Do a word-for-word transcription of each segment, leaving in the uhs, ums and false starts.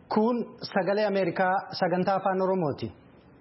Kun sagalee Ameerikaa sagantaa afaan Oromooti.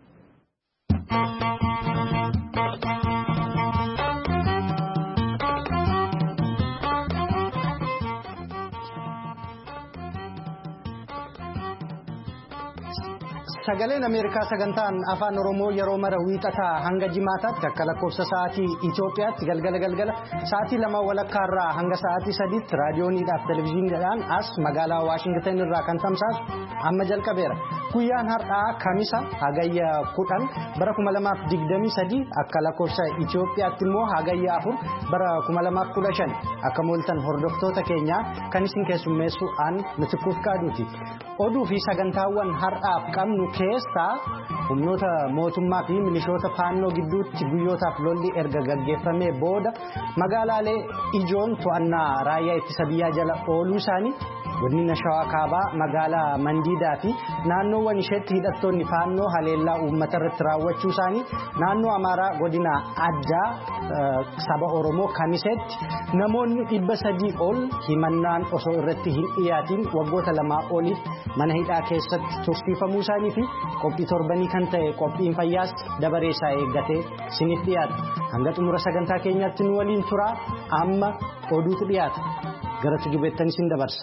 Sagaleen Ameerikaa sagantaan afaan Oromoo yeroo mara wiixataa hanga jimaataatti akka lakkoofsa sa'aatii Itoophiyaatti galgala galgala sa'aatii lama walakkaarraa hanga sa'aatii sadiitti raadiyooniidhaaf televezyiiniidhaan as magaalaa Waashingtan irraa kan tamsaasu amma jalqabeera. Guyyaan har'aa Kamisa hagayya kudhan bara kuma lamaaf digdamii sadii akka lakkoofsa Itoophiyaatti immoo hagayya afur bara kuma lamaaf kudha shan akka mooltan hordoftoota keenyaa kan isin keessummeessu aan Mitikuuf Qaaduuti. Oduu fi sagantaawwan har'aaf qabnu keessaa humnoota mootummaa fi milishoota faannoo gidduutti guyyootaaf lolli erga gaggeeffamee booda magaalaalee ijoon to'annaa raayyaa ittisa biyyaa jala ooluu isaanii godina Shawaa Kaabaa magaalaa Mandiidaa fi naannoowwan isheetti hidhattoonni faannoo haleellaa uummata irratti raawwachuu isaanii naannoo Amaaraa godina addaa saba Oromoo Kamiseetti namoonni dhibba sadii ol himannaan osoo irratti hin dhiyaatiin waggoota lamaa oliif mana hidhaa keessatti tursiifamuu isaanii fi qophii torbanii kan ta'e qophiin fayyaas dabaree isaa eeggatee siniif dhiyaata. Hanga xumura sagantaa keenyaatti nu waliin turaa amma oduutu dhiyaata. Gara tujubeettanis hin dabarsa.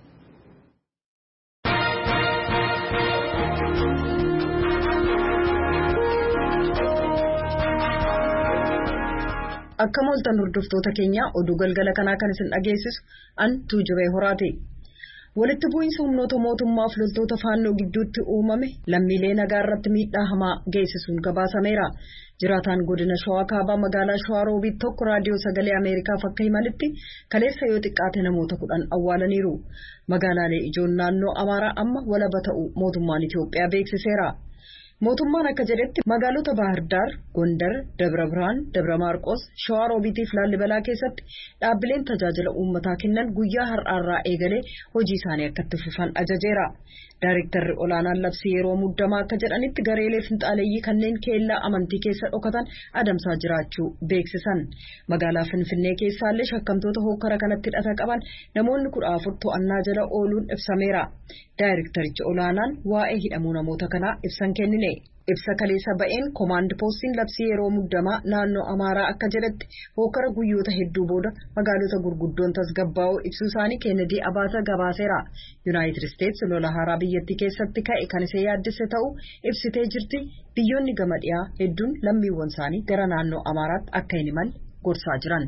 Akka mooltan hordoftoota keenya oduu galgala kanaa kan isin dhageessisu an Tuujubee Horaati. Walitti bu'iinsa humnoota mootummaa fi loltoota faannoo gidduutti uumame lammiilee nagaa irratti miidhaa hamaa geessisuun gabaasameera. Jiraataan godina Shawaa Kaabaa magaalaa Shawaa Roobiit tokko raadiyoo sagalee Ameerikaaf akka himanitti kaleessa yoo xiqqaate namoota kudhan awwaalaniiru. Magaalaalee ijoon naannoo Amaaraa amma walaba ta'uu mootummaan Itoophiyaa beeksiseera. Mootummaan akka jedhetti magaalota Baahir Daar, Gondar, Dabra Birhaan, Dabra Maarqos, Shawaa Roobiitii fi Laallibalaa keessatti dhaabbileen tajaajila uummataa kennan guyyaa har'aarraa eegalee hojii isaanii akka itti fufan ajajeera. Daareektarri olaanaan labsii yeroo muddamaa akka jedhanitti gareelee finxaaleeyyii kanneen keellaa amantii keessa dhokatan adamsaa jiraachuu beeksisan. Magaalaa Finfinnee keessaallee shakkamtoota hokkara kanatti hidhata qaban namoonni kudha afur to'annaa jala ooluun ibsameera. Daareektarichi olaanaan waa'ee hidhamuu namoota kanaa ibsan kennine. Ibsa kaleessa ba'een koomaand poostiin labsii yeroo muddamaa naannoo Amaaraa akka jedhetti hokkara guyyoota hedduu booda magaalota gurguddoon tasgabbaa'uu ibsuu isaanii Kennedy Abaasa gabaaseera. Yuunaayitid Isteetsi lola haaraa biyyattii keessatti ka'e kan isee yaaddesse ta'uu ibsitee jirti. Biyyoonni gama dhiyaa hedduun lammiiwwan isaanii gara naannoo Amaaraatti akka hin imalle gorsaa jiran.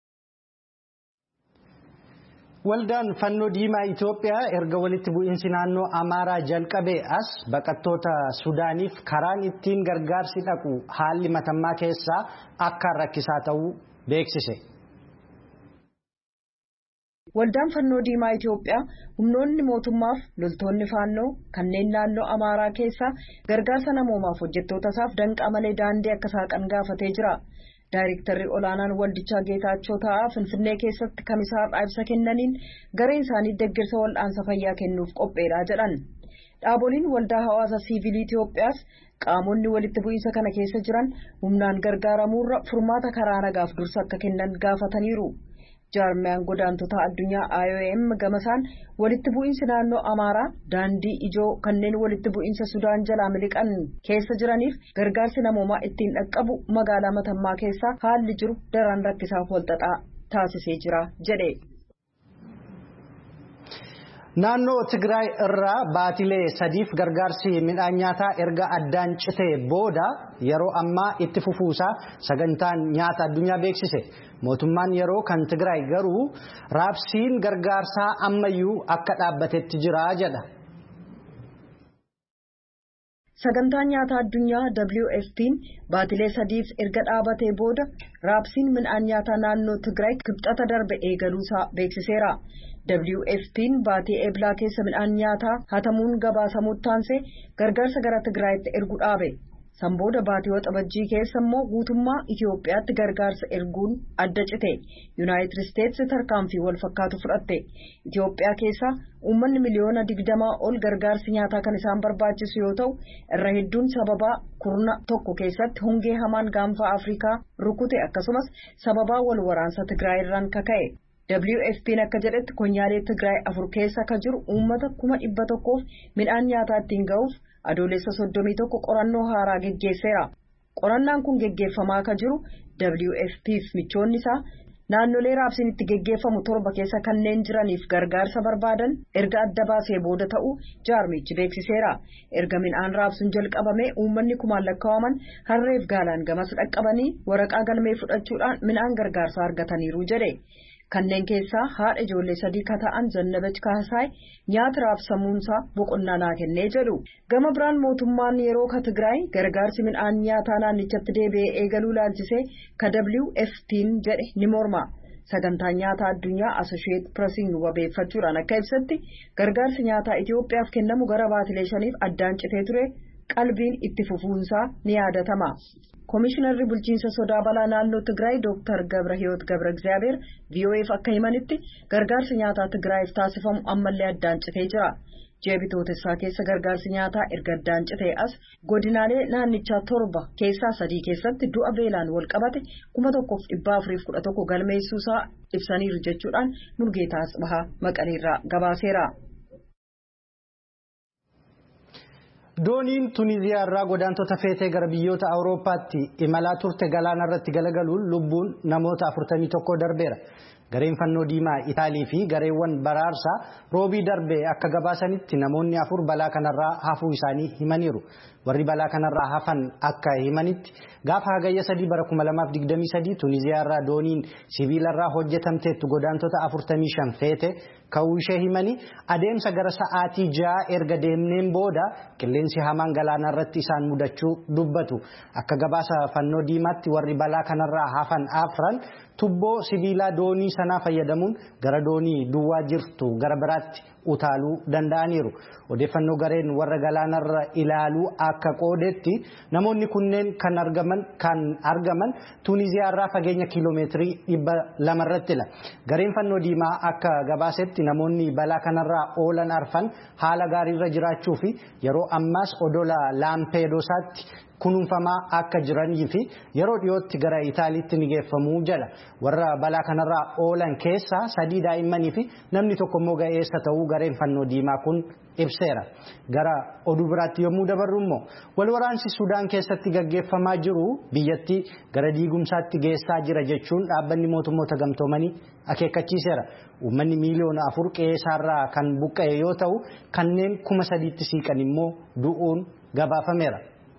Waldaan Fannoo Diimaa Itoophiyaa erga walitti bu'iinsi naannoo Amaaraa jalqabee as baqattoota Sudaaniif karaan ittiin gargaarsi dhaqu haalli matammaa keessaa akka rakkisaa ta'uu beeksise. Waldaan Fannoo Diimaa Itoophiyaa humnoonni mootummaaf loltoonni faannoo kanneen naannoo Amaaraa keessaa gargaarsa namoomaaf hojjettoota isaaf danqaa malee daandii akka saaqan gaafatee jira. Daareektarri olaanaan waldichaa Geetaachoo Ta'aa Finfinnee keessatti kamisaarraa ibsa kennaniin gareen isaanii deeggarsa wal'aansa fayyaa kennuuf qopheedha jedhan. Dhaaboliin waldaa hawaasa siivilii Itoophiyaas qaamonni walitti bu'iinsa kana keessa jiran humnaan gargaaramuurra furmaata karaa nagaaf dursa akka kennan gaafataniiru. Jaarmiyaan godaantota addunyaa I O M gamasaan walitti bu'iinsi naannoo Amaaraa daandii ijoo kanneen walitti bu'iinsa Sudaan jalaa miliqan keessa jiraniif gargaarsi namoomaa ittiin dhaqqabu magaalaa Matammaa keessaa haalli jiru daran rakkisaaf walxaxaa taasisee jira jedhe. Naannoo Tigraay irraa baatilee sadiif gargaarsi midhaan nyaataa erga addaan citee booda yeroo ammaa itti fufuusaa sagantaan nyaata addunyaa beeksise. Mootummaan yeroo kan Tigraay garuu raabsiin gargaarsaa ammayyuu akka dhaabbatetti jira jedha. Sagantaan nyaata addunyaa W F P'n baatilee sadiif erga dhaabatee booda raabsiin midhaan nyaataa naannoo Tigraay kibxata darbe eegaluusaa beeksiseera. W F P'n baatii eeblaa keessa midhaan nyaataa hatamuun gabaasamuutti taansee gargaarsa gara Tigraayitti ergu dhaabe. Sanbooda baatii waxabajjii keessa immoo guutummaa Itoophiyaatti gargaarsa erguun adda cite. Yuunaayitid Isteetsi tarkaanfii wal fakkaatu fudhatte. Itoophiyaa keessa uummanni miliyoona digdamaa ol gargaarsi nyaataa kan isaan barbaachisu yoo ta'u irra hedduun sababaa kurna tokko keessatti hongee hamaan gaanfa Afrikaa rukute akkasumas sababaa wal waraansa Tigraay irraan kaka'e. W F P'n akka jedhetti konyaalee Tigraay afur keessa akka jiru uummata kuma dhibba tokkoof midhaan nyaataa ittiin ga'uuf adoolessa soddomii tokko qorannoo haaraa geggeesseera. Qorannaan kun geggeeffamaa akka jiru W F P'f michoonni isaa naannolee raabsiin itti geggeeffamu torba keessa kanneen jiraniif gargaarsa barbaadan erga adda baasee booda ta'uu jaarmichi beeksiseera. Erga midhaan raabsuun jalqabame uummanni kumaan lakkaa'aman harreef gaalaan gamas dhaqqabanii waraqaa galmee fudhachuudhaan midhaan gargaarsaa argataniiru jedhe. Kanneen keessaa haadha ijoollee sadii ka ta'an Zannabach Kaasaay nyaata raabsamuunsaa boqonnaa naa kennee jedhu. Gama biraan mootummaan yeroo ka Tigraay gargaarsi midhaan nyaataa naannichatti deebi'ee eegaluu laalchisee ka W F P'n jedhe ni morma. Sagantaan nyaataa addunyaa Associated Pressiin wabeeffachuudhaan akka ibsatti gargaarsi nyaataa Itoophiyaaf kennamu gara baatilee shaniif addaan citee ture qalbiin itti fufuunsaa ni yaadatama. Komishinarri bulchiinsa sodaa balaa naannoo Tigraay Dooktar Gabrahiyoot Gabraegzaabeer V O F akka himanitti gargaarsi nyaataa Tigraayiif taasifamu ammallee addaan citee jira. Ji'a bitootessaa keessa gargaarsi nyaataa erga addaan citee as godinaalee naannichaa torba keessaa sadii keessatti du'a beelaan wal qabate kuma tokkoof dhibba afuriif kudha tokko galmeessuusaa ibsaniiru jechuudhaan Mulgeetaa Asbahaa Maqaleerraa gabaaseera. Dooniin Tuniziyaa irraa godaantota feetee gara biyyoota Awurooppaatti imalaa turte galaana irratti galagaluun lubbuun namoota afurtamii tokko darbeera. Gareen fannoo diimaa Itaalii fi gareewwan baraarsaa roobii darbee akka gabaasanitti namoonni afur balaa kanarraa hafuu isaanii himaniiru. Warri balaa kanarraa hafan akka himanitti gaafa hagayya sadii bara kuma lamaaf digdamii sadii Tuniziyaa irraa dooniin sibiilarraa hojjetamteettu godaantota afurtamii shan feete ka'uu ishee himanii adeemsa gara sa'aatii ja'a erga deemneen booda qilleensi hamaan galaana irratti isaan mudachuu dubbatu. Akka gabaasa fannoo diimaatti warri balaa kanarraa hafan afran tubboo sibiilaa doonii sanaa fayyadamuun gara doonii duwwaa jirtu gara biraatti utaaluu danda'aniiru. Odeeffannoo gareen warra galaanarra ilaaluu akka qoodetti namoonni kunneen kan argaman kan argaman Tuniziyaa irraa fageenya kiiloomeetirii dhibba lama irrattila. Gareen fannoo diimaa akka gabaasetti namoonni balaa kanarraa oolan arfan haala gaariirra jiraachuu fi yeroo ammaas odola Laampeedoosaatti kunuunfamaa akka jiranii fi yeroo dhiyootti gara Itaaliitti ni geeffamuu jala. Warra balaa kanarraa oolan keessaa sadii daa'immanii fi namni tokko immoo ga'eessa ta'uu gareen fannoo diimaa kun ibseera. Gara oduu biraatti yommuu dabarru immoo walwaraansi Sudaan keessatti gaggeeffamaa jiru biyyattii gara diigumsaatti geessaa jira jechuun dhaabbanni mootummoota gamtoomanii akeekkachiiseera. Uummanni miiliyoona afur qe'eerraa kan buqqa'e yoo ta'u kanneen kuma sadiitti siiqan immoo du'uun gabaafameera.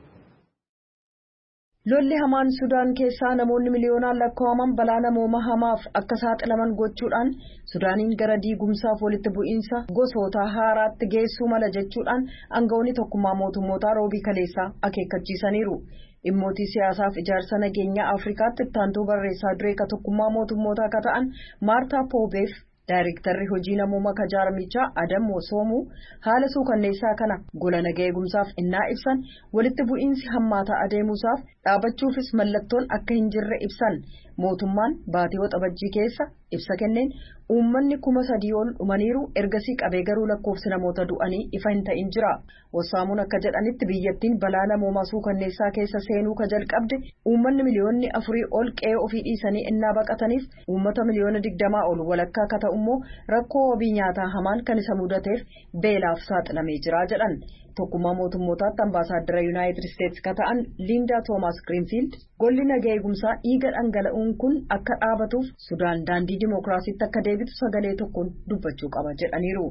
Lolli hamaan Sudaan keessaa namoonni miliyoonaan lakkaa'aman balaa namooma hamaaf akka saaxilaman gochuudhaan Sudaaniin gara diigumsaaf walitti bu'iinsa gosoota haaraatti geessuu mala jechuudhaan aangawoonni tokkummaa mootummootaa roobii kaleessaa akeekkachiisaniiru. Dhimmoota siyaasaaf ijaarsa nageenyaa Afrikaatti ittaantuu barreessaa duree ka tokkummaa mootummootaa ka ta'an Maartaa Poobeef Daayirektarri hojii namooma ka jaarmichaa Adam Wosoomuu haala suukanneessaa kana gola nagaa eegumsaaf innaa ibsan walitti bu'iinsi hammaataa adeemuusaaf dhaabachuufis mallattoon akka hin jirre ibsan. Mootummaan baatii waxabajjii keessa ibsa kenneen uummanni kuma sadii ol dhumaniiru ergasii qabee garuu lakkoofsi namoota du'anii ifa hin ta'in jira. Wasaamuun akka jedhanitti biyyattiin balaa namoomaa suukanneessaa keessa seenuu ka jalqabde uummanni miliyoonni afurii ol qe'ee ofii dhiisanii innaa baqataniif uummata miliyoona digdamaa ol walakkaa ka ta'u immoo rakkoo wabii nyaataa hamaan kan isa mudateef beelaaf saaxilamee jira jedhan. Tokkummaa mootummootaatti ambaasaaddara Yuunaayitid Isteetsi ka ta'an Liindaa Toomaas Giriinfiild golli nagaa eegumsaa dhiiga dhangala'uun kun akka dhaabatuuf Sudaan daandii dimookiraasiitti akka deebitu sagalee tokkoon dubbachuu qaba jedhaniiru.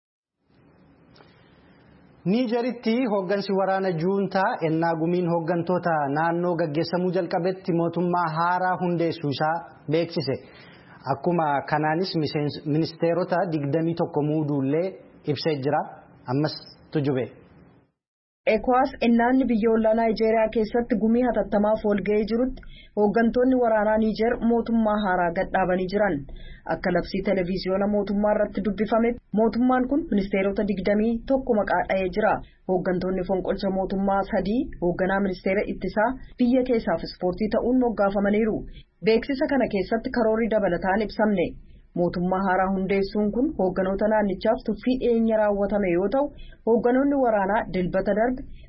Niijeritti hooggansi waraana juuntaa ennaa gumiin hooggantoota naannoo gaggeessamuu jalqabetti mootummaa haaraa hundeessuu isaa beeksise. Akkuma kanaanis ministeerota digdamii tokko muuduullee ibsee jira. Ammas tujube. Ekwaas ennaanni biyyoolaa Naayijeeriyaa keessatti gumii hatattamaaf walga'ee jirutti hooggantoonni waraanaa Niijer mootummaa haaraa gadhaabanii jiran. Akka labsii televiziyoona mootummaa irratti dubbifametti mootummaan kun ministeerota digdamii tokko maqaa dha'ee jira. Hooggantoonni fonqolcha mootummaa sadii hoogganaa ministeera ittisaa biyya keessaaf ispoortii ta'uun moggaafamaniiru. Beeksisa kana keessatti karoorri dabalataan ibsamne. Mootummaa haaraa hundeessuun kun hoogganoota naannichaaf tuffii dhiyeenya raawwatame yoo ta'u hoogganoonni waraanaa dilbata darbe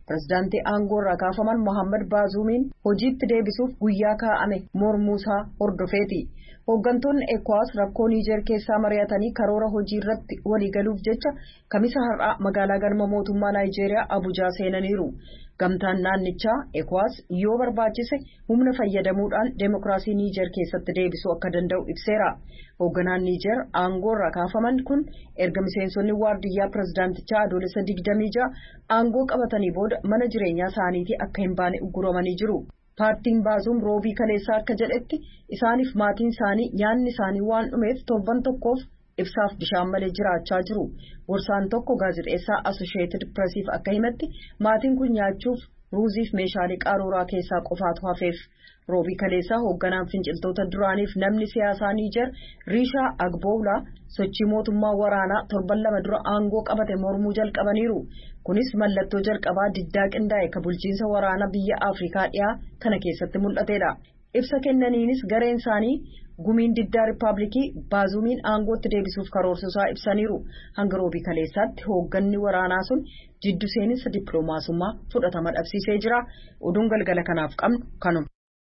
Pireezidaantii aangoo irraa kaafaman Mohaammed Baazuumiin hojiitti deebisuuf guyyaa kaa'ame mormuusaa hordofeeti. Hooggantoonni ECOWAS rakkoo Niijer keessaa mari'atanii karoora hojii irratti waliigaluuf jecha kamisa har'aa magaalaa galma mootummaa Naayijeeriyaa Abuujaa seenaniiru. Gamtaan naannichaa ECOWAS yoo barbaachise humna fayyadamuudhaan deemokiraasii Niijer keessatti deebisuu akka danda'u ibseera. Hoogganaan Niijer aangoo irraa kaafaman kun erga miseensonni waardiyyaa pireezidaantichaa adoolessa digdamii ja'a aangoo qabatanii booda mana jireenyaa isaaniitii akka hin baane uguramanii jiru. Paartiin Baazuum roobii kaleessaa akka jedhetti isaaniif maatiin isaanii nyaanni isaanii waan dhumeef torban tokkoof ibsaaf bishaan malee jiraachaa jiru. Gorsaan tokko gaazexeessaa Associated Pressiif akka himatti maatiin kun nyaachuuf ruuziif meeshaalee qaruuraa keessaa qofaatu hafeef. Roobii kaleessaa hoogganaan finciltoota duraaniif namni siyaasaa Niijer Riishaa Agboolaa sochii mootummaa waraanaa torban lama dura aangoo qabate mormuu jalqabaniiru. Kunis mallattoo jalqabaa diddaa qindaa'e ka bulchiinsa waraanaa biyya Afrikaa dhiyaa kana keessatti mul'atedha. Ibsa kennaniinis gareen isaanii gumiin diddaa Riippaabilikii Baazuumiin aangootti deebisuuf karoorsuusaa ibsaniiru. Hanga roobii kaleessaatti hoogganni waraanaa sun jiddu seeninsa dippiloomaasummaa fudhatama dhabsiisee jira. Oduun galgala kanaaf qabnu kanuma.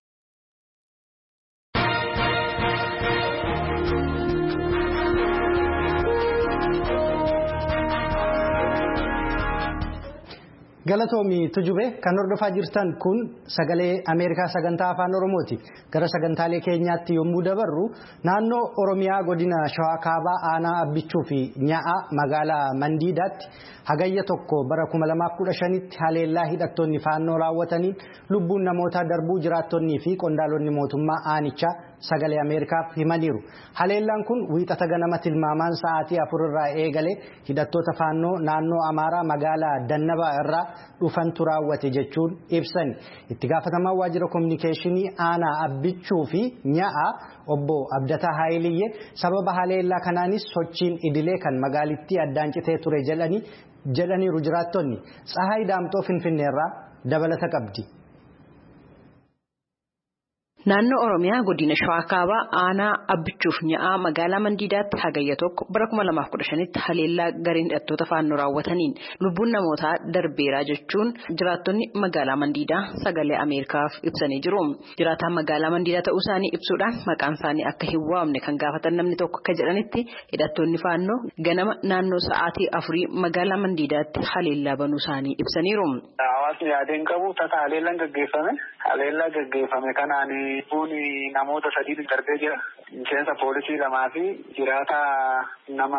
Galatoomii Tujube kan hordofaa jirtan kun sagalee Ameerikaa sagantaa afaan Oromooti. Gara sagantaalee keenyaatti yommuu dabarru naannoo Oromiyaa godina Shawaa Kaabaa aanaa Abbichuu fi Nya'a magaalaa Mandiidaatti hagayya tokko bara kuma lamaaf kudha shanitti haleellaa hidhattoonni faannoo raawwataniin lubbuun namootaa darbuu jiraattonnii fi qondaalonni mootummaa aanichaa sagalee Ameerikaaf himaniiru. Haleellaan kun wiixata ganama tilmaamaan sa'aatii afur irraa eegale hidhattoota faannoo naannoo Amaaraa magaalaa Dannabaa irraa dhufantu raawwate jechuun ibsani. Itti gaafatamaan waajjira kominikeeshinii aanaa Abbichuu fi Nya'a obbo Abdataa Haayiliyyee sababa haleellaa kanaanis sochiin idilee kan magaalittii addaan citee ture jedhanii jedhaniiru jiraattonni. Tsahaay Daamxoo Finfinneerraa dabalata qabdi. Naannoo Oromiyaa godina Shawaa Kaabaa aanaa Abbichuuf Nya'a magaalaa Mandiidaatti hagayya tokko bara kuma lamaaf kudha shanitti haleellaa gareen hidhattoota faannoo raawwataniin lubbuun namootaa darbeeraa jechuun jiraattonni magaalaa Mandiidaa sagalee Ameerikaaf ibsanii jiru. Jiraataan magaalaa Mandiidaa ta'uu isaanii ibsuudhaan maqaan isaanii akka hin waamne kan gaafatan namni tokko akka jedhanitti hidhattoonni faannoo ganama naannoo sa'aatii afurii magaalaa Mandiidaatti haleellaa banuu isaanii ibsaniiru. Hawaasni yaadeen qabu tasa haleellaan gaggeeffame haleellaa gaggeeffame kanaan Buni namoota sadii darbee jira. Miseensa poolisii lamaa fi jiraata nama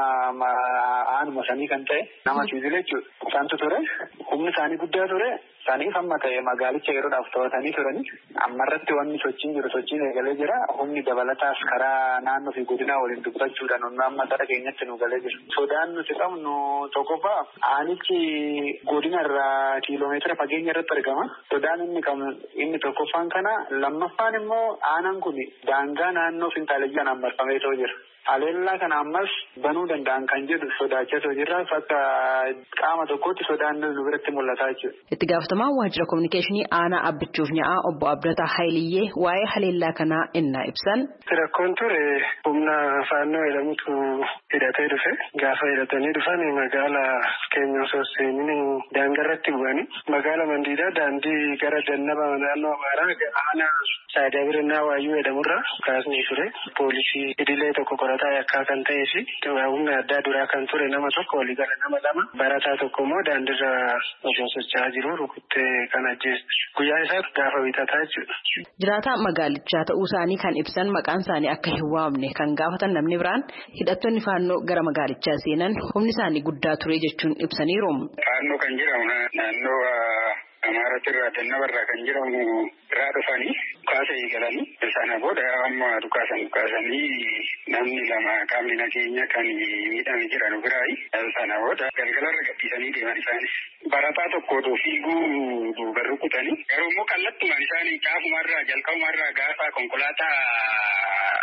aanuma sanii kan ta'e nama sibiila jechuudha. Isaantu ture. Humni isaanii guddaa ture. Saniif amma ta'e magaalicha yeroodhaaf to'atanii turani. Ammarratti wanni sochiin jiru sochiin eegalee jira. Humni dabalataas karaa naannoo fi godinaa waliin dubbachuudhaan humna amma gara keenyatti nu galee jira. Sodaan nuti qabnu tokkoffaa aanichi godina irraa kiiloomeetira fageenya irratti argama. Sodaan inni qabu inni tokkoffaan kana lammaffaan immoo aanaan kun daangaa naannoo fintaaleyyaan ammarfamee ta'uu jira. Haleellaa kana ammas banuu danda'an kan jedhu sodaachisoo jirra. Akka qaama tokkotti sodaan nu biratti mul'ataa jechuudha. Itti gaafatamaan waajjira kominikeeshinii aanaa Abbichuuf Nya'a obbo Abdataa Haayiliyyee waa'ee haleellaa kanaa innaa ibsan. Rakkoon ture humna faannoo jedhamutu hidhatee dhufe. Gaafa hidhatanii dhufan magaalaa keenya osoo seenanii daangarratti bu'anii magaalaa Mandiidaa daandii gara Dannabaa naannoo Amaaraa aanaa Saadaa Birannaa Waayyuu jedhamurraa kaasnee ture. Poolisii idilee tokko qorataa yakkaa kan ta'ee fi humna addaa duraa kan ture nama tokko walii gala nama lama barataa tokko immoo daandirra osoo socho'aa jiru rukuttee kan ajjeeste. Guyyaan isaa gaafa wiixataa jechuudha. Jiraataa magaalichaa ta'uu isaanii kan ibsan maqaan isaanii akka hin waamne kan gaafatan namni biraan hidhattoonni faannoo gara magaalichaa seenan humni isaanii guddaa ture jechuun ibsaniiru. Faannoo kan jedhamu naannoo Amaaratti irraa Dannabarraa kan jedhamu irraa dhufanii dhukaasa eegalanii sana booda amma dhukaasan dhukaasanii namni lama qaamni nageenya kan miidhame jiran biraayi sana booda galgalarra gadhiisanii deeman isaanis barataa tokko fiiguu duuba rukutanii garuu immoo kallattumaan isaanii caafumarraa jalqabumarraa gaafa konkolaataa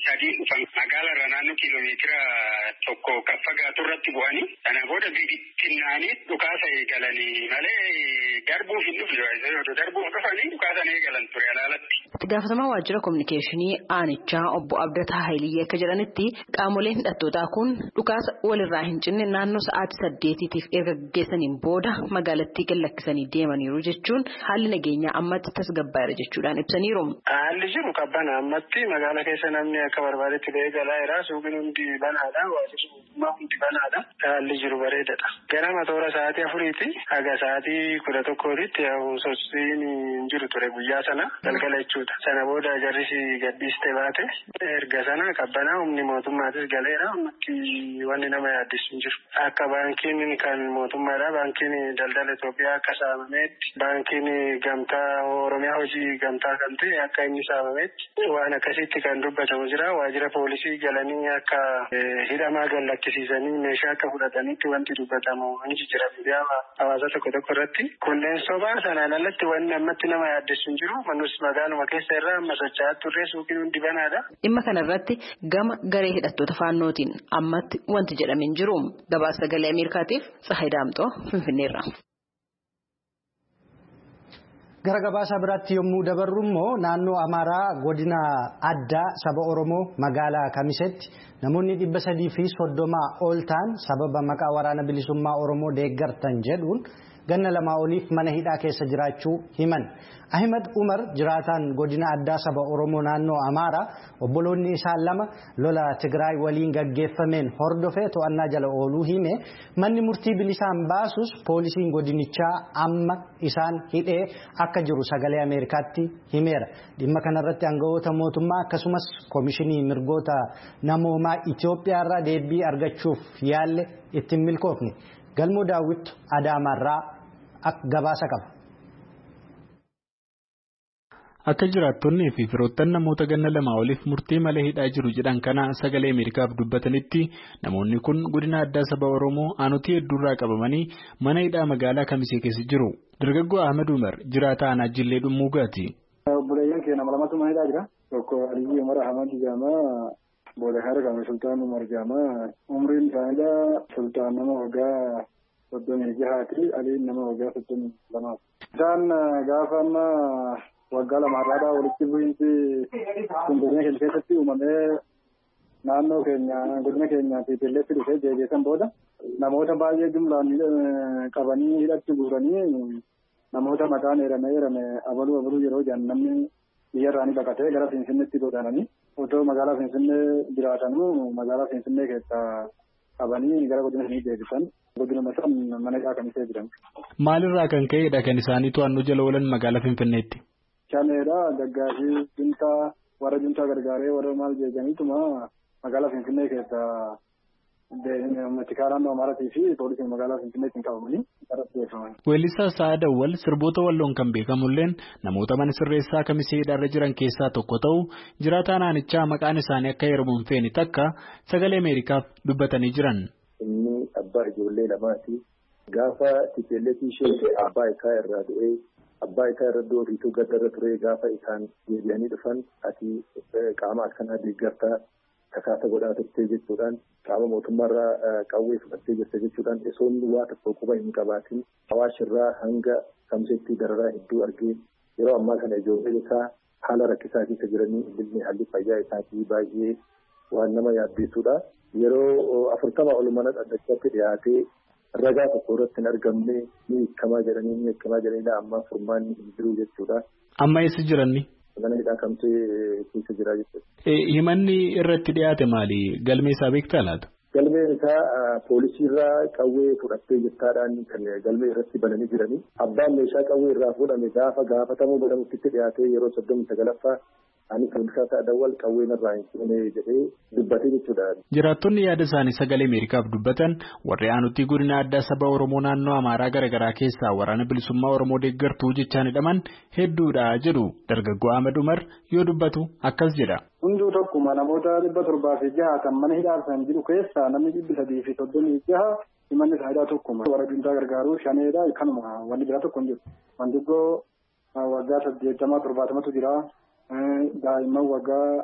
sadiin dhufan magaalarra naannoo kiiloomeetira tokko kan fagaatu irratti bu'anii sana booda bittinnaanii dhukaasa eegalanii malee darbuuf hin dhufne darbuuf dhufanii dhukaasan eegalan ture alaalatti. Itti gaafatamaa waajjira kominikeeshinii aanichaa obbo Abdataa Haayiliyyee akka jedhanitti qaamoleen hidhattootaa kun dhukaasa walirraa hin cinne naannoo sa'aatii saddeetiitiif erga gaggeessaniin booda magaalattii gallakkisanii deemaniiru jechuun haalli nageenyaa ammatti tasgabbaa'eera jechuudhaan ibsaniiru. Haalli jiru qabbana ammatti magaala keessa namni akka barbaadetti ba'ee galaa jira. Suuqiin hundi banaadha. Waajjirri mootummaa hundi banaadha. Haalli jiru bareedaadha. Ganama toora sa'aatii afuriiti haga sa'aatii kudha tokkootitti sochiin hin jiru ture guyyaa sana galgala jechuudha. Sana booda jarrisi gadhiiste baate erga sana qabbanaa humni mootummaatis galeera. Ammatti wanni nama yaaddisu hin jiru. Akka baankiin kan mootummaadha. Baankiin daldala Itoophiyaa akka saamameetti baankiin gamtaa Oromiyaa hojii gamtaa kan ta'e akka inni saamameetti waan akkasitti kan dubbatamu jira. Waajjira poolisii galanii akka hidhamaa gallakkisiisanii meeshaa akka fudhatanitti wanti dubbatamu ni jira. Biyyaa hawaasa tokko tokko irratti kunneen sobaa sanaan alatti wanni ammatti nama yaaddisu hin jiru. Manus magaaluma keessa irraa amma socho'aa turre suuqiin hundi banaadha. Dhimma kanarratti gama garee hidhattoota faannootiin ammatti wanti jedhame hin jiru. Gabaasa sagalee Ameerikaatiif Tsahaay Daamxoo Finfinneerra. Gara gabaasa biraatti yommuu dabarru immoo naannoo Amaaraa godina addaa saba Oromoo magaalaa Kamisetti namoonni dhibba sadii fi soddomaa ol ta'an sababa maqaa waraana bilisummaa Oromoo deeggartan jedhuun ganna lamaa oliif mana hidhaa keessa jiraachuu himan. Ahmed Umar jiraataan godina addaa saba Oromoo naannoo Amaaraa obboloonni isaan lama lola Tigraay waliin gaggeeffameen hordofee to'annaa jala ooluu hime manni murtii bilisaan baasus poolisiin godinichaa amma isaan hidhee akka jiru sagalee Ameerikaatti himeera. Dhimma kanarratti aangawoota mootummaa akkasumas koomishinii mirgoota namoomaa Itoophiyaa irraa deebii argachuuf yaalle ittiin milkoofne. Galmoo Daawwit Adaamaarraa gabaasa qaba. Akka jiraattonnii fi firoottan namoota ganna lamaa oliif murtii malee hidhaa jiru jedhan kana sagalee Ameerikaaf dubbatanitti namoonni kun godina addaa saba Oromoo aanutii hedduurraa qabamanii mana hidhaa magaalaa Kamisee keessa jiru. Dargaggoo Ahmed Umar jiraataa aanaa Jillee Dhummuugaati. Obboleeyyan keenya nama lamatu mana hidhaa jira. Tokko Aliyyi Umar Ahmad Jaamaa Booda Hargama Sultaan Umar Jaamaa umriin isaaniidha Sultaan nama waggaa soddomii jahaati Aliin nama waggaa soddomii lamaati. Isaan gaafa amma waggaa lamaarraadhaa walitti bu'iinsi godina keenya keessatti uumamee naannoo keenya godina keenyaa fi Illeetti dhufee deebisan booda namoota baay'ee jumlaan qabanii hidhatti guuranii namoota maqaan eerame eerame abaluu abaluu yeroo jedhan namni biyyarraanii baqatee gara Finfinneetti godaananii otoo magaalaa Finfinnee jiraatanuu magaalaa Finfinnee keessaa qabanii gara godina isaanii deebisan godina san mana hidhaa Kamisee jiran. Maalirraa kan ka'edha kan isaanii to'annoo jala oolan magaalaa Finfinneetti? Shaneedha Daggaafii juntaa warra juntaa gargaaree warra maal jeeganiituma magaalaa Finfinnee keessaa Matikaa naannoo Amaaratii fi poolisiin magaalaa Finfinneetti qabamanii irratti beekaman. Weellisaa Sa'aa Dawwal sirboota walloon kan beekamulleen namoota mana sirreessaa Kamisee hidhaarra jiran keessaa tokko ta'u jiraataa naannichaa maqaan isaanii akka heeramu hin feene takka sagalee Ameerikaaf dubbatanii jiran. Inni abbaa ijoollee lamaati. Gaafa Tipeelleetii ishee abbaa isaa irraa du'ee abbaa isaa irra doofiituu gaddarra ture gaafa isaan deebi'anii dhufan ati qaama akkanaa deeggartaa kakaasa godhaa turtee jechuudhaan qaama mootummaarraa qawwee fudhattee jirte jechuudhaan osoon waa tokko quba hin qabaatin hawaashirraa hanga Kamiseetti dararaa hedduu argee yeroo ammaa kana ijoollee isaa haala rakkisaa keessa jiranii bilni haalli fayyaa isaatii baay'ee waan nama yaaddeessudha. Yeroo afurtama ol mana dhaddachaatti dhiyaatee ragaa tokko irratti hin argamne ni hiikamaa jedhanii ni hiikamaa jedhanii amma furmaanni hin jiru jechuudha. Amma eessa jiranni? Mana hidhaa Kamisee keessa jira jechuudha. Himanni irratti dhiyaate maali? Galmee isaa beektaa laata? Galmeen isaa poolisiirraa qawwee fudhattee jettaadhaan kan galmee irratti bananii jiranii. Abbaan meeshaa qawwee irraa fuudhame gaafa gaafatamuu godhamutti dhiyaatee yeroo soddomii sagalaffaa ani Sa'aa Dawwal qawween irraa hin fuune jedhee dubbatee jechuudha. Jiraattonni yaada isaanii sagalee Ameerikaaf dubbatan warri aanutii godina addaa saba Oromoo naannoo Amaaraa garaagaraa keessaa waraana bilisummaa Oromoo deeggartuu jechaan hidhaman hedduudha jedhu dargaggoo Ahmed Umar yoo dubbatu akkas jedha. Hunduu tokkuma namoota dhibba torbaa fi jaha kan mana hidhaan jiru keessaa namni dhibbi sadii fi soddomii jaha himanni faayidaa tokkuma. Warra juntaa gargaaruu shaneedha kanuma wanni biraa tokko hin jiru. Wandiggoo waggaa saddeettamaa torbaatamatu jira. Daa'imman waggaa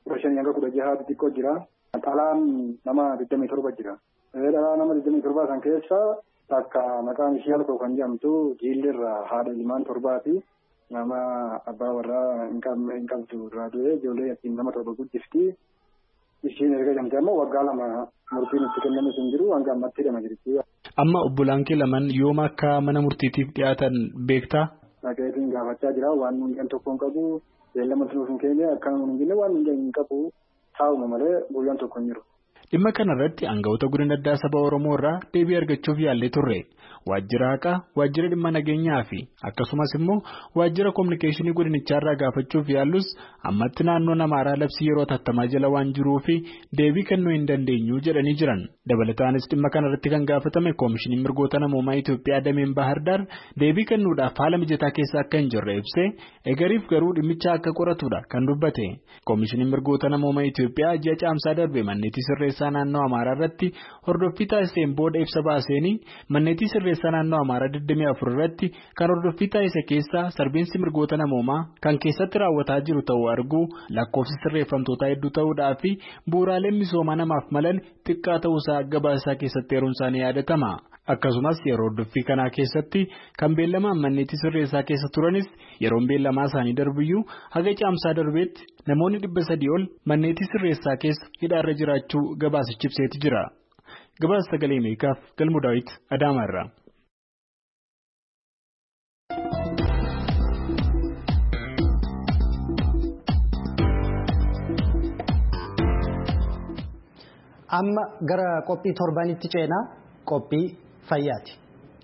kudha shanii hanga kudha jahaatti xiqqoo jira. Dhalaan nama digdamii torba jira. Dhalaa nama digdamii torbaa san keessa takka maqaan ishee Alkoo kan jedhamtu jiillerraa haadha ilmaan torbaati. Nama abbaa warraa hin qabdu irraa du'e ijoollee yattiin nama torba guddifti. Ishiin erga jamtee ammoo waggaa lama murtiin itti kenname sun jiru hanga ammatti hidhama jirti. Amma obbolaan kee lamaan yooma akka mana murtiitiif dhiyaatan beektaa? Naqeetiin gaafachaa jira waan nuyi tokko hin qabu beellama nuuf hin keenye akka nuyi hin waan hin qabu taa'uma malee guyyaan tokko hin jiru. Dhimma kanarratti aangawoota godina addaa saba Oromoo irraa deebii argachuuf yaallee turre. Waajjira haqaa, waajjira dhimma nageenyaa fi akkasumas immoo waajjira kominikeeshinii godinichaarraa gaafachuuf yaallus ammatti naannoo Amaaraa labsii yeroo tattamaa jala waan jiruuf deebii kennuu hin dandeenyu jedhanii jiran. Dabalataanis dhimma kanarratti kan gaafatame koomishiniin mirgoota namoomaa Itoophiyaa dameen Baahirdaar deebii kennuudhaaf haala mijataa keessa akka hin jirre ibsee egariif garuu dhimmicha akka qoratudha kan dubbate. Koomishiniin mirgoota namoomaa Itoophiyaa ji'a caamsaa darbe manneetii sirreessaa naannoo Amaaraa irratti hordoffii taasiseen booda ibsa baaseenii manneetii sirreessaa naannoo Amaaraa digdamii afur irratti kan hordoffii taasise keessaa sarbiinsi mirgoota namoomaa kan keessatti raawwataa jiru ta'uu arguu lakkoofsi sirreeffamtootaa hedduu ta'uudhaa fi bu'uuraaleen misoomaa namaaf malan xiqqaa ta'uusaa gabaasaa keessatti eeruun isaanii yaadatama. Akkasumas yeroo hordoffii kanaa keessatti kan beellamaan manneetii sirreessaa keessa turanis yeroon beellamaa isaanii darbiyyuu haga caamsaa darbeetti namoonni dhibba sadii ol manneetii sirreessaa keessa hidhaarra jiraachuu gabaasichi ibseeti jira. Gabaasa sagalee Ameerikaaf Galmuu Daawit Adaamaarraa. Amma gara qophii torbanitti ceenaa qophii fayyaati.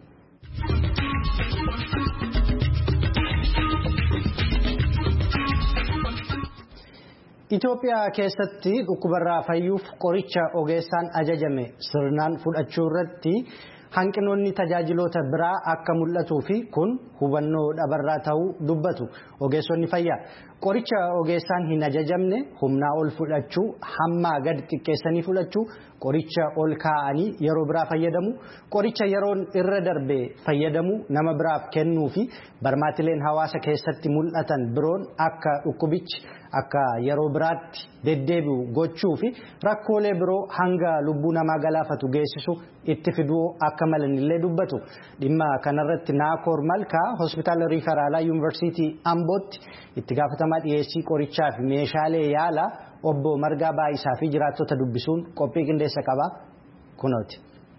Itoophiyaa keessatti dhukkubarraa fayyuuf qoricha ogeessaan ajajame sirnaan fudhachuu irratti hanqinoonni tajaajiloota biraa akka mul'atuu fi kun hubannoo dhabarraa ta'uu dubbatu ogeessonni fayyaa. Qoricha ogeessaan hin ajajamne humnaa ol fudhachuu, hammaa gad xiqqeessanii fudhachuu, qoricha ol kaa'anii yeroo biraa fayyadamu, qoricha yeroon irra darbe fayyadamu nama biraaf kennuu fi barmaatileen hawaasa keessatti mul'atan biroon akka dhukkubichi akka yeroo biraatti deddeebi'u gochuu fi rakkoolee biroo hanga lubbuu namaa galaafatu geessisu itti fiduu akka malanillee dubbatu. Dhimma kanarratti Naakoor Malkaa hospitaala Riifaraalaa Yuunivarsiitii Ambootti itti gaafatamaa dhiyeessii qorichaa fi meeshaalee yaalaa obbo Margaa Baayisaa fi jiraattota dubbisuun qophii qindeessa qaba kunooti.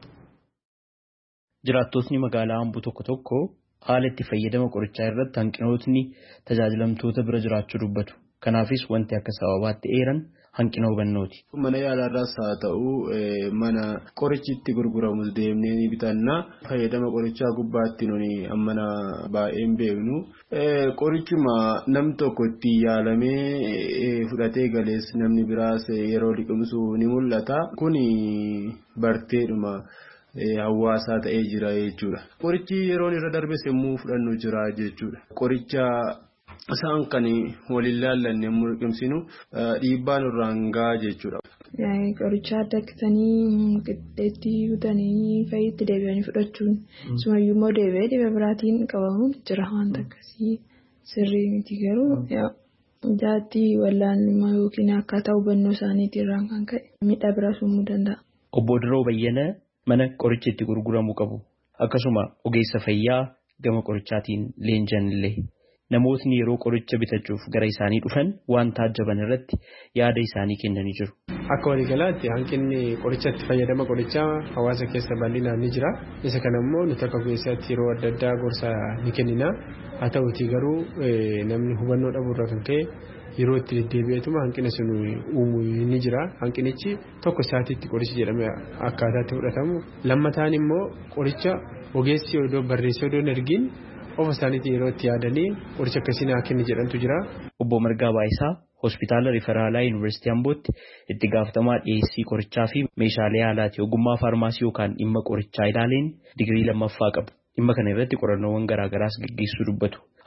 Jiraattotni magaalaa Amboo tokko tokko haala itti fayyadama qorichaa irratti hanqinootni tajaajilamtoota bira jiraachuu dubbatu. Kanaafis wanti akka sababaatti eeran hanqina hubannooti. Mana yaalaarraas haa ta'u mana qorichi itti gurguramus deemnee ni bitanna. Fayyadama qorichaa gubbaatti nuni ammana baay'een beeknu. Qorichuma nam tokko itti yaalamee fudhatee galees namni biraas yeroo liqimsu ni mul'ata. Kuni barteedhuma hawaasaa ta'ee jira jechuudha. Qorichi yeroon irra darbes immoo fudhannu jira jechuudha. Qoricha isaan kan waliin laallanne mul'isinu dhiibbaan irraan gahaa jechuudha. Qoricha adda akkasanii qixxeetti butanii fayyitti deebi'anii fudhachuun sumayyuu immoo deebi'ee dhibee biraatiin qabamuun jira wanta akkasii sirrii miti garuu jaatti wallaalummaa yookiin akkaataa hubannoo isaaniitii irraan kan ka'e miidhaa biraas uumuu danda'a. Obbo Diroo Bayyana mana qorichi itti gurguramuu qabu akkasuma ogeessa fayyaa gama qorichaatiin leenjan illee. Namootni yeroo qoricha bitachuuf gara isaanii dhufan waan taajjaban irratti yaada isaanii kennanii jiru. Akka waliigalaatti hanqinni qorichatti fayyadama qorichaa hawaasa keessa bal'inaan ni jira. Isa kana immoo nuti akka ogeessaatti yeroo adda addaa gorsa ni kennina. Haa ta'uutii garuu namni hubannoo dhabuurraa kan ka'e yeroo itti deddeebi'eetuma hanqina sun uumuu ni jira. Hanqinichi tokko isaatiitti qorichi jedhamee akkaataatti fudhatamu. Lammataan immoo qoricha ogeessi odoo barreessee odoo hin ergiin ofa isaaniitti yeroo itti yaadanii qoricha akkasiin haa kenni jedhantu jira. Obbo Margaa Baayisaa hospitaala Riifaraalaa Yuunivarsiitii Ambootti itti gaafatamaa dhiyeessii qorichaa fi meeshaalee yaalaati ogummaa faarmaasii yookaan dhimma qorichaa ilaaleen digirii lammaffaa qabu. Dhimma kana irratti qorannoowwan garaagaraas gaggeessuu dubbatu.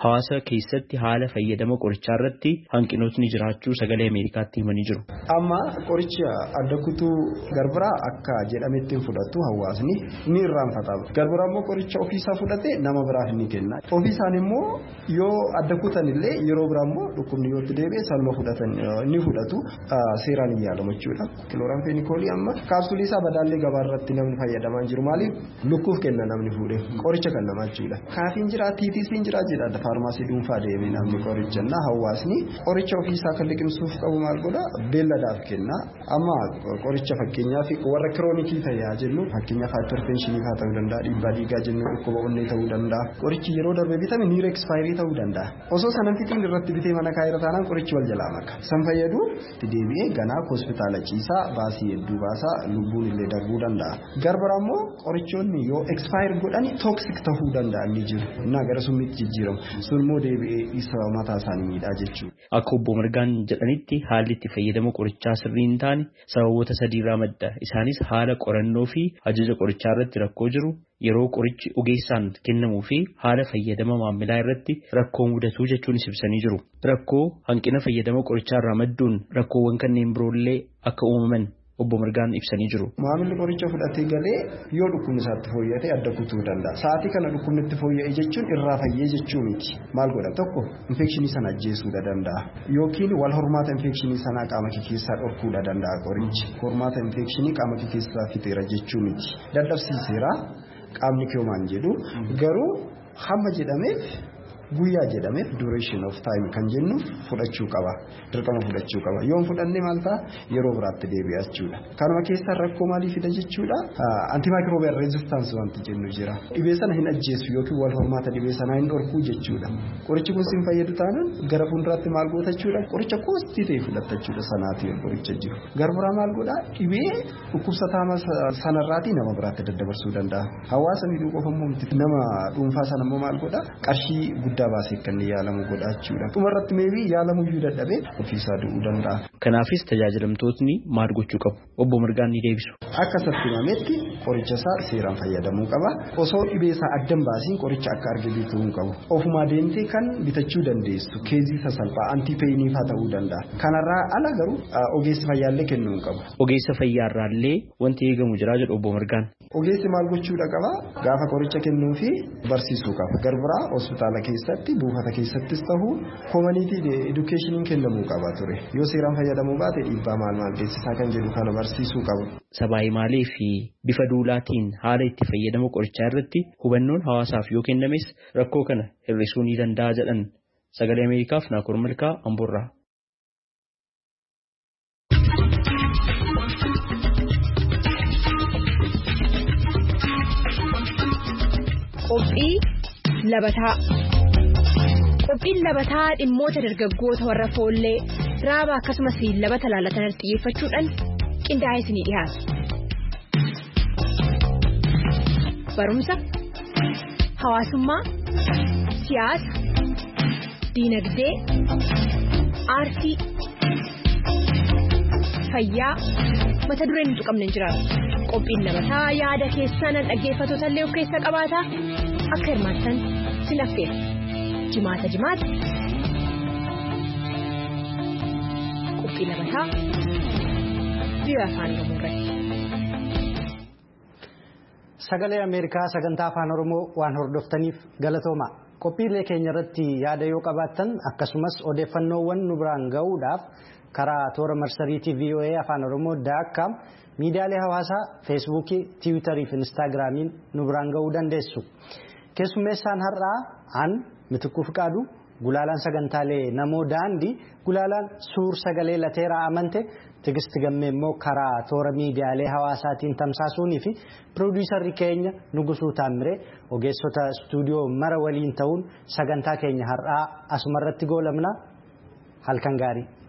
hawaasa keessatti haala fayyadama qorichaa irratti hanqinootni jiraachuu sagalee Ameerikaatti himanii jiru. Amma qoricha adda kutuu garbiraa akka jedhametti fudhatu hawaasni ni irraanfata. Garbiraa immoo qoricha ofiisaa fudhate nama biraaf ni kenna. Ofiisaan immoo yoo adda kutan illee yeroo biraa immoo dhukkubni yoo itti deebi'e salma fudhatan ni fudhatu seeraan hin yaalamu jechuudha. Kilooraamfeenikoolii amma kaapsuulii isaa badaallee gabaa irratti namni fayyadamaa jiru maaliif lukkuuf kenna namni fuudhee qoricha kan namaa jechuudha. Kaafiin jira tiitisiin jira jedha faarmaasii dhuunfaa deemee namni qoricha na hawaasni qoricha ofiisaa kan liqimsuuf qabu maal godha beelladaaf kenna. Amma qoricha fakkeenyaaf warra kiroonikii ta'aa jennu fakkeenyaaf haayipertenshinii haa ta'uu danda'a dhiibbaa dhiigaa jennu dhukkuba onnee ta'uu danda'a. Qorichi yeroo darbe bitame niir ekspaayirii ta'uu danda'a. Osoo sanan fitiin irratti bitee mana kaayira taanaan qorichi wal jalaa maka. San fayyadu deebi'ee ganaa hospitaala ciisaa baasii hedduu baasaa lubbuun illee darbuu danda'a. Garbara immoo qorichoonni yoo ekspaayir godhani tooksik ta'uu danda'an ni jiru. Innaa gara summiitti jijjiiramu. Sun immoo deebi'ee isa mataa isaanii miidhaa jechuudha. Akka obbo Margaan jedhanitti haalli itti fayyadama qorichaa sirrii hin taane sababoota sadiirraa madda. Isaanis haala qorannoo fi ajaja qorichaa irratti rakkoo jiru. Yeroo qorichi ogeessaan kennamuu fi haala fayyadama maamilaa irratti rakkoo mudatu jechuun ibsanii jiru. Rakkoo hanqina fayyadama qorichaa irraa madduun rakkoowwan kanneen biroollee akka uumaman obbo Margaan ibsanii jiru. Maamilli qoricha fudhatee galee yoo dhukkubni isaatti fooyyate adda kutuu danda'a. Sa'aatii kana dhukkubni itti fooyya'e jechuun irraa fayyee jechuu miti. Maal godha tokko infekshinii sana ajjeesuu danda'a. Yookiin wal hormaata infekshinii sanaa qaama kee keessaa dhorkuu danda'a qorichi. Hormaata infekshinii qaama kee keessaa fixeera jechuu miti. Dadhabsiiseera. Qaamni kee maan jedhu garuu hamma jedhameef guyyaa jedhameef duration of time kan jennu fudhachuu qaba. Dirqama fudhachuu qaba. Yoo fudhanne maal ta'a yeroo biraatti deebi'a jechuudha. Kanuma keessaa rakkoo maalii fida jechuudha? Antimicrobial resistance wanti jennu jira. Dhibee sana hin ajjeesu yookiin wal hormaata dhibee sanaa hin dhorkuu jechuudha. Qorichi kun sin fayyadu taanaan gara fuulduraatti maal goota jechuudha? Qoricha koostii ta'e fudhatta jechuudha sanaati qoricha jiru. Garbiraa maal godhaa? Dhibee dhukkubsataa sanarraatii nama biraatti daddabarsuu danda'a. Hawaasa miidhuu qofa immoo nama dhuunfaa sana immoo maal godhaa? Qarshii guddaa baasee kan yaalamu godhaachuudha. Dhumarratti meebii yaalamu iyyuu dadhabee ofiisaa du'uu danda'a. Kanaafis tajaajilamtootni maal gochuu qabu? Obbo Margaan ni deebisu. Akka saffimametti qoricha isaa seeraan fayyadamuu qaba. Osoo dhibee isaa addan baasiin qoricha akka arge bituu hin qabu. Ofuma deemtee kan bitachuu dandeessu keezii sasalphaa antiipeyiniif haa ta'uu danda'a. Kanarraa ala garuu ogeessi fayyaallee kennuu hin qabu. Ogeessa fayyaarraallee wanti eegamu jira jedhu Obbo Margaan. Ogeessi maal gochuudha qaba? Gaafa qoricha kennuu fi barsiisuu qaba. Garbiraa hospitaala keessatti buufata keessattis ta'uu community education kennamuu qaba ture. Yoo seeraan fayyadamuu baate dhiibbaa maal maal geessisaa kan jedhu kana barsiisuu qaba. Sabaa himaalee fi bifa duulaatiin haala itti fayyadama qorichaa irratti hubannoon hawaasaaf yoo kennames rakkoo kana hir'isuu ni danda'a jedhan sagalee Ameerikaaf Naakoor Malkaa Amboorraa. Qophii labataa. Qophiin labataa dhimmoota dargaggoota warra foollee raaba akkasumas labata laalatan xiyyeeffachuudhaan qindaa'ee isinii dhiyaatu. Barumsa, hawaasummaa, siyaasa, diinagdee, aartii, fayyaa mata dureen nuti qabne hin jiraatu. Qophiin labataa yaada keessan dhaggeeffattoota illee of keessaa qabaata. Akka hirmaattan sin affeera. Jimaata jimaata. Qophii labataa biyya afaan Oromoo. Sagalee Ameerikaa sagantaa afaan Oromoo waan hordoftaniif galatooma. Qophiilee keenya irratti yaada yoo qabaattan akkasumas odeeffannoowwan nu biraan ga'uudhaaf karaa toora marsariitii V O A afaan Oromoo daakkaam miidiyaalee hawaasaa feesbuukii, tiwiitarii fi instaagiraamiin nu biraan ga'uu dandeessu. Keessummeessaan har'aa an Mitikuu Fiqaadu, gulaalaan sagantaalee namoo daandii, gulaalaan suur sagalee lateeraa amante, Tigisti Gammee immoo karaa toora miidiyaalee hawaasaatiin tamsaasuunii fi piroodiisarri keenya Nugusuu Taamiree ogeessota istuudiyoo mara waliin ta'uun sagantaa keenya har'aa asumarratti goolabna. Halkan gaarii.